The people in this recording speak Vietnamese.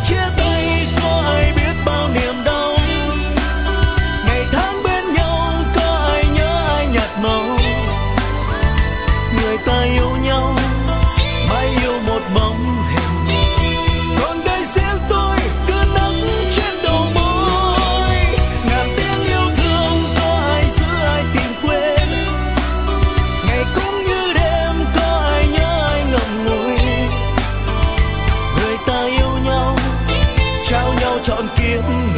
chia tay có ai biết bao niềm đau. Ngày tháng bên nhau có ai nhớ ai nhạt màu. Người ta yêu nhau mãi yêu một bóng hình, còn đây riêng tôi cứ nắng trên đầu môi. Ngàn tiếng yêu thương có ai giữ ai tìm quên. Ngày cũng như đêm có ai nhớ ai ngậm ngùi. Người ta yêu nhau trao nhau trọn kiếp người.